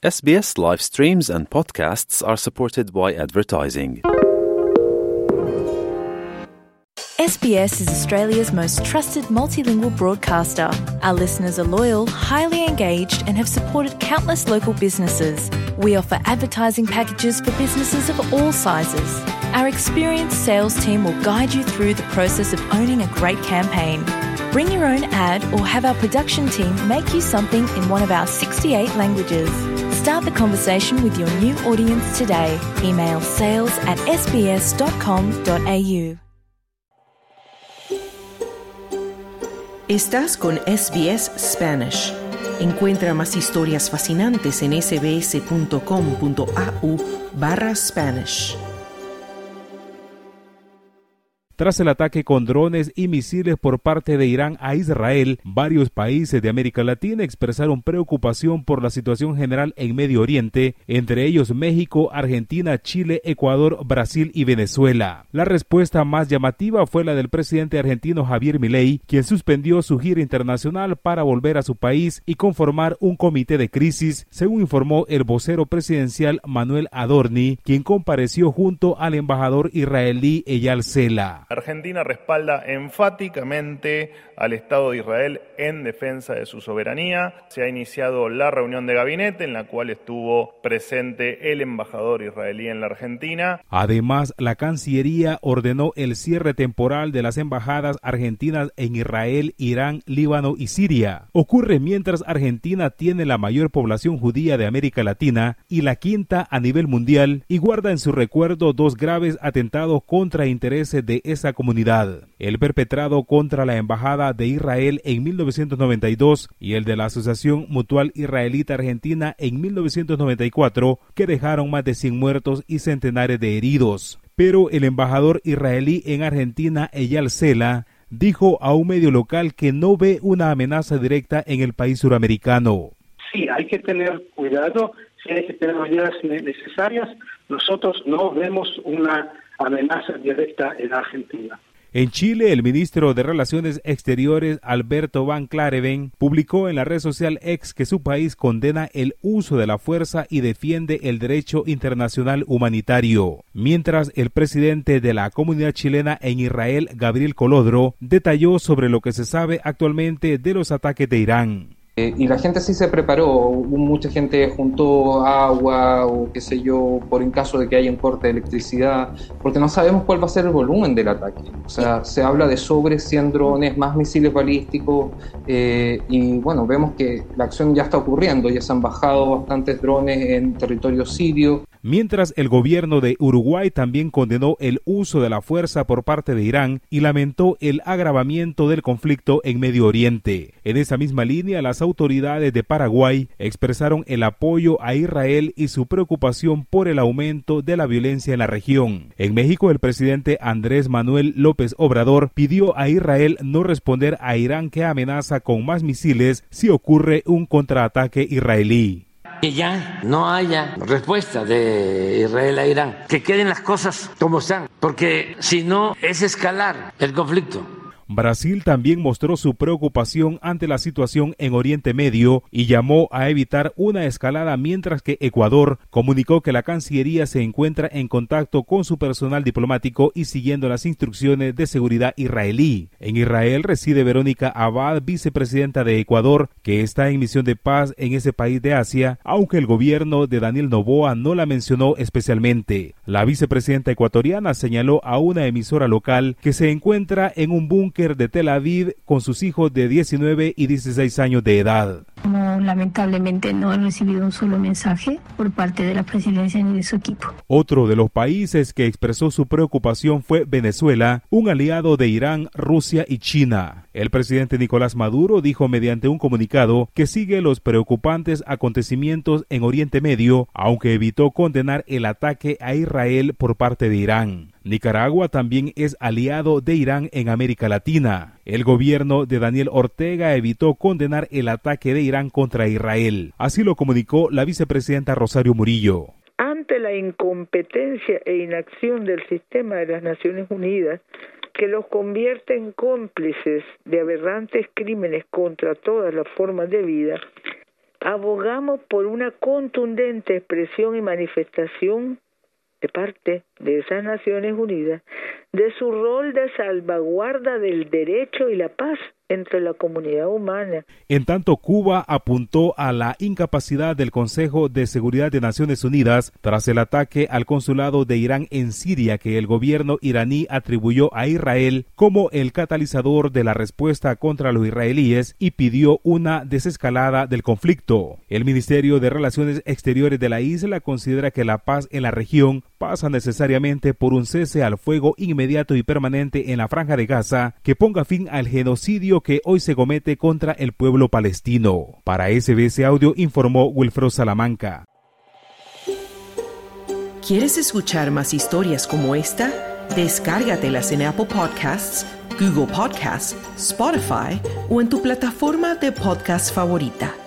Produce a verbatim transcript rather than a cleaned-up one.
S B S live streams and podcasts are supported by advertising. S B S is Australia's most trusted multilingual broadcaster. Our listeners are loyal, highly engaged, and have supported countless local businesses. We offer advertising packages for businesses of all sizes. Our experienced sales team will guide you through the process of owning a great campaign. Bring your own ad or have our production team make you something in one of our sixty-eight languages. Start the conversation with your new audience today. Email sales at s b s dot com dot a u. Estás con S B S Spanish. Encuentra más historias fascinantes en sbs.com.au barra Spanish. Tras el ataque con drones y misiles por parte de Irán a Israel, varios países de América Latina expresaron preocupación por la situación general en Medio Oriente, entre ellos México, Argentina, Chile, Ecuador, Brasil y Venezuela. La respuesta más llamativa fue la del presidente argentino Javier Milei, quien suspendió su gira internacional para volver a su país y conformar un comité de crisis, según informó el vocero presidencial Manuel Adorni, quien compareció junto al embajador israelí Eyal Sela. Argentina respalda enfáticamente al Estado de Israel en defensa de su soberanía. Se ha iniciado la reunión de gabinete en la cual estuvo presente el embajador israelí en la Argentina. Además, la Cancillería ordenó el cierre temporal de las embajadas argentinas en Israel, Irán, Líbano y Siria. Ocurre mientras Argentina tiene la mayor población judía de América Latina y la quinta a nivel mundial, y guarda en su recuerdo dos graves atentados contra intereses de esa comunidad, el perpetrado contra la Embajada de Israel en mil novecientos noventa y dos y el de la Asociación Mutual Israelita Argentina en mil novecientos noventa y cuatro, que dejaron más de cien muertos y centenares de heridos. Pero el embajador israelí en Argentina, Eyal Sela, dijo a un medio local que no ve una amenaza directa en el país suramericano. Sí, hay que tener cuidado, sí hay que tener medidas necesarias. Nosotros no vemos una amenaza directa en Argentina. En Chile, el ministro de Relaciones Exteriores, Alberto Van Clareven, publicó en la red social X que su país condena el uso de la fuerza y defiende el derecho internacional humanitario. Mientras el presidente de la comunidad chilena en Israel, Gabriel Colodro, detalló sobre lo que se sabe actualmente de los ataques de Irán. Eh, y la gente sí se preparó, mucha gente juntó agua o qué sé yo, por en caso de que haya un corte de electricidad, porque no sabemos cuál va a ser el volumen del ataque. O sea, se habla de sobre cien drones, más misiles balísticos, eh, y bueno, vemos que la acción ya está ocurriendo, ya se han bajado bastantes drones en territorio sirio. Mientras el gobierno de Uruguay también condenó el uso de la fuerza por parte de Irán y lamentó el agravamiento del conflicto en Medio Oriente. En esa misma línea, las autoridades de Paraguay expresaron el apoyo a Israel y su preocupación por el aumento de la violencia en la región. En México, el presidente Andrés Manuel López Obrador pidió a Israel no responder a Irán, que amenaza con más misiles si ocurre un contraataque israelí. Que ya no haya respuesta de Israel a Irán, que queden las cosas como están, porque si no es escalar el conflicto. Brasil también mostró su preocupación ante la situación en Oriente Medio y llamó a evitar una escalada, mientras que Ecuador comunicó que la Cancillería se encuentra en contacto con su personal diplomático y siguiendo las instrucciones de seguridad israelí. En Israel reside Verónica Abad, vicepresidenta de Ecuador, que está en misión de paz en ese país de Asia, aunque el gobierno de Daniel Noboa no la mencionó especialmente. La vicepresidenta ecuatoriana señaló a una emisora local que se encuentra en un búnker de Tel Aviv con sus hijos de diecinueve y dieciséis años de edad. No, lamentablemente no he recibido un solo mensaje por parte de la presidencia ni de su equipo. Otro de los países que expresó su preocupación fue Venezuela, un aliado de Irán, Rusia y China. El presidente Nicolás Maduro dijo mediante un comunicado que sigue los preocupantes acontecimientos en Oriente Medio, aunque evitó condenar el ataque a Israel por parte de Irán. Nicaragua también es aliado de Irán en América Latina. El gobierno de Daniel Ortega evitó condenar el ataque de Irán contra Israel. Así lo comunicó la vicepresidenta Rosario Murillo. Ante la incompetencia e inacción del sistema de las Naciones Unidas, que los convierte en cómplices de aberrantes crímenes contra todas las formas de vida, abogamos por una contundente expresión y manifestación de parte de esas Naciones Unidas de su rol de salvaguarda del derecho y la paz entre la comunidad humana. En tanto, Cuba apuntó a la incapacidad del Consejo de Seguridad de Naciones Unidas tras el ataque al consulado de Irán en Siria que el gobierno iraní atribuyó a Israel como el catalizador de la respuesta contra los israelíes y pidió una desescalada del conflicto. El Ministerio de Relaciones Exteriores de la isla considera que la paz en la región pasa necesariamente por un cese al fuego inmediato y permanente en la Franja de Gaza que ponga fin al genocidio que hoy se comete contra el pueblo palestino. Para S B S Audio informó Wilfredo Salamanca. ¿Quieres escuchar más historias como esta? Descárgatelas en Apple Podcasts, Google Podcasts, Spotify o en tu plataforma de podcast favorita.